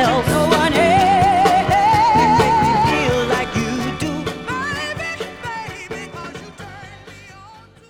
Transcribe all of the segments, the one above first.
else. No one else can make me feel like you do. Baby, baby, 'cause you turn me on to.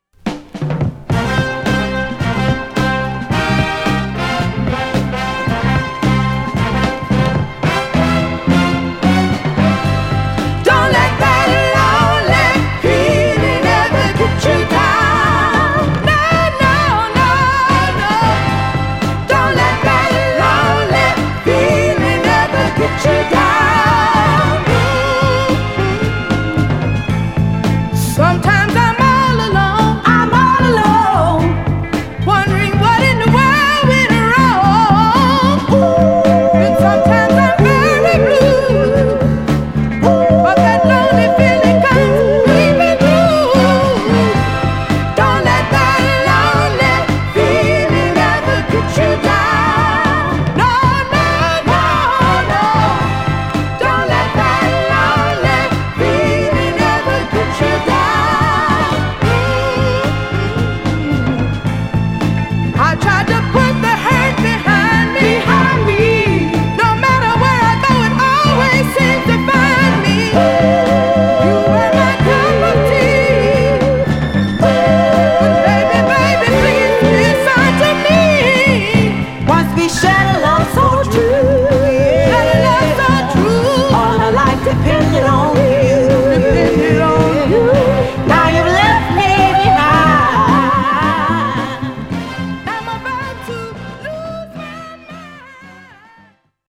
Don't let that lonely feeling ever get you down. No, no, no, no. Don't let that lonely feeling ever get you down.